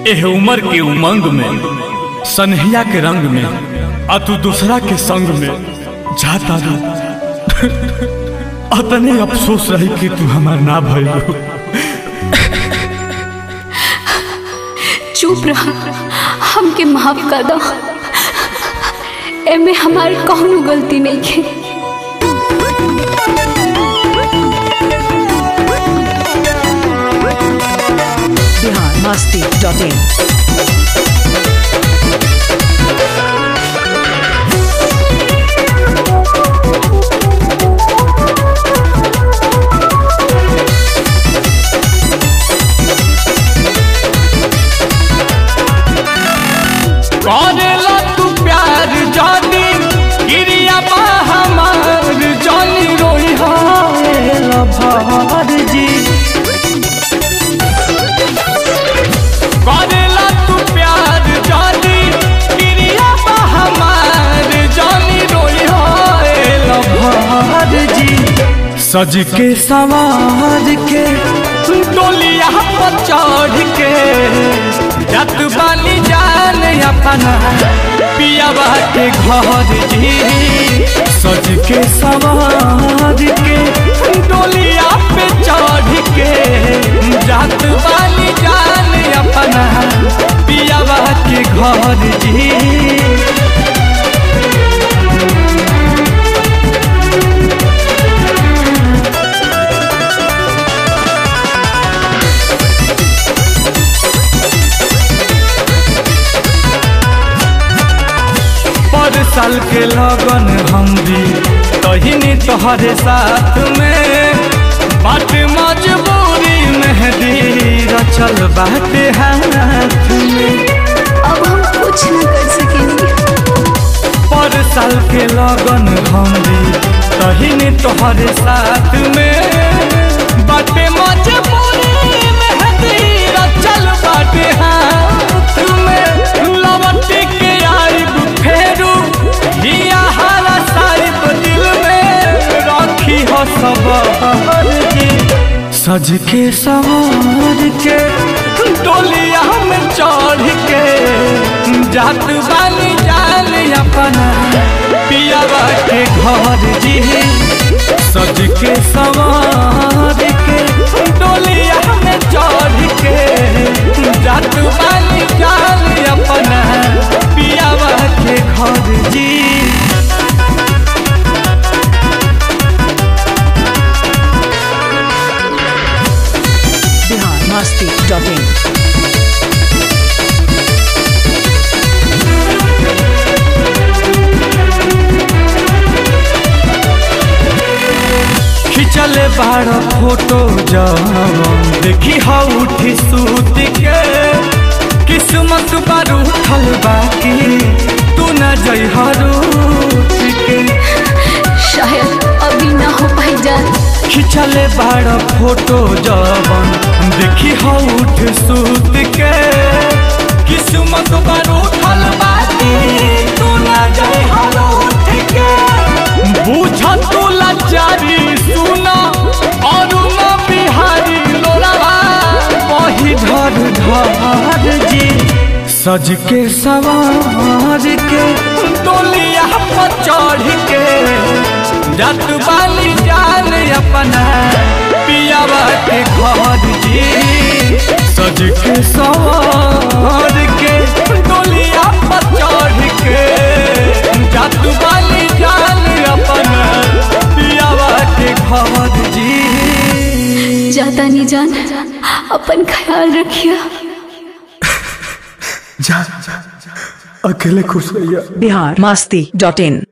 एह उमर के उमंग में सनहिया के रंग में आ तू दूसरा के संग में जाता रू अतने अफसोस रही कि तू हमार ना भइलो। चुप रहा, हमके माफ कर दो। एमे हमारी कौनो गलती नहीं है। biharmasti.in करेला तू प्यार जानी गिरिया बा हमार जानी रोई हायला भार जी। करेला तू प्यार जानी गिरिया बा हमार जानी रोई हायला भार जी। सज के सवार के डोलिया पर चढ़ के जत बानी जान अपना पियावा के घर जी। सज के सवार के डोलिया पे चढ़ के जत बानी जान अपना पियावा के घर जी। साल के लगन हम भी तहिनी तोहरे साथ में बाट मजबूरी मेहदी रचल बाटे हाथ में। अब हम कुछ न कर सकेंगे। पर साल के लगन हम भी तहिनी तोहरे साथ में बाटे मजबूरी मेहदी रचल बाटे हाथ में। लवट के आइब फेरू हारा साहिब दिल में राखी हो सवार जी। सज के सवार के डोलिया में चढ़ के जात बानी जान अपना पियावा के घर जी। सज के सवार के डोलिया में चढ़ के जात बानी जान अपना पियावा के घर जी। biharmasti.in खिंचले बार फोटो जवन देखी हा उठी सूत के किस्मत बार उठल बाकी तू न जई हरूट के। शायद अभी ना हो पाई जान। खिंचले बार फोटो जवन देखी हा उठ सूत के किस्मत बार उठल बाकी तू न जई हरूट के। बुझ तू लाचारी सुना और न बिहारी लोलावा वही धर धर जी। सज के सवार के डोलिया पर चढ़ के जत बानी जान अपना पियावा के घर जी। सज के सवार के डोलिया पर चढ़ के जत बानी जान अपना पियावा के घर जी। जाता नहीं जान, अपन ख्याल रखिए। जा अकेले खुश रहिए। biharmasti.in